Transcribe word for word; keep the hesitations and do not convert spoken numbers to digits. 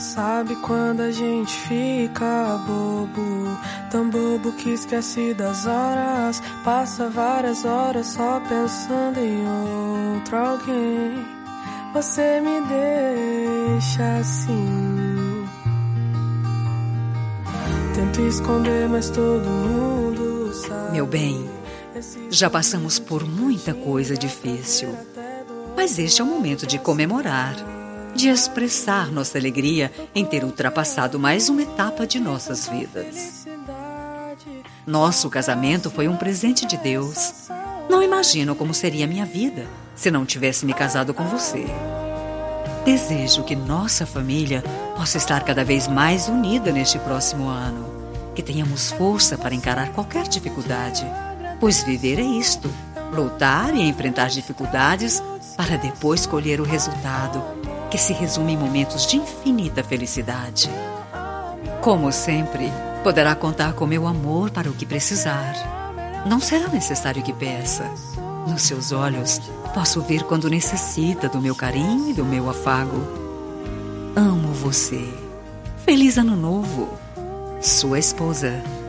Sabe quando a gente fica bobo, tão bobo que esquece das horas, passa várias horas só pensando em outro alguém. Você me deixa assim. Tento esconder, mas todo mundo sabe. Meu bem, já passamos por muita coisa difícil, mas este é o momento de comemorar, de expressar nossa alegria em ter ultrapassado mais uma etapa de nossas vidas. Nosso casamento foi um presente de Deus. Não imagino como seria a minha vida se não tivesse me casado com você. Desejo que nossa família possa estar cada vez mais unida neste próximo ano, que tenhamos força para encarar qualquer dificuldade, pois viver é isto, lutar e enfrentar dificuldades para depois colher o resultado, que se resume em momentos de infinita felicidade. Como sempre, poderá contar com meu amor para o que precisar. Não será necessário que peça. Nos seus olhos, posso ver quando necessita do meu carinho e do meu afago. Amo você. Feliz Ano Novo. Sua esposa.